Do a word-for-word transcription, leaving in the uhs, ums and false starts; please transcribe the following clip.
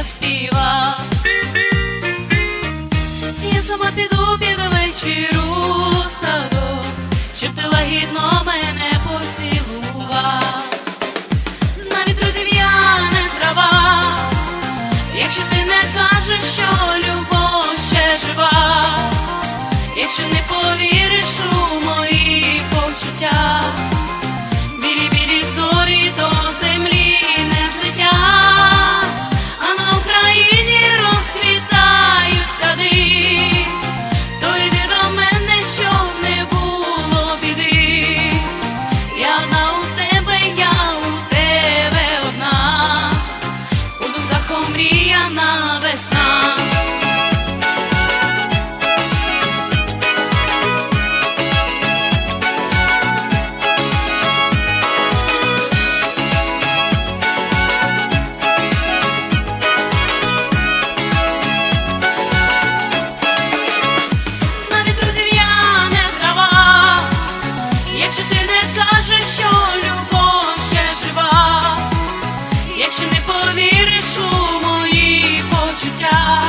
заспіва. Я сама піду під вечіру в садок, щоб ти лагідно мене поцілував. Навіть друзів я не трава, якщо ти не кажеш, що любов ще жива, якщо не повіриш у мої почуття, білі-білі зорі до землі не злетять, а на Україні розквітають сади. То йди до мене, щоб не було біди. Я одна у тебе, я у тебе одна, у думках омріяна весна. Якщо ти не кажеш, що любов ще жива, якщо не повіриш у мої почуття,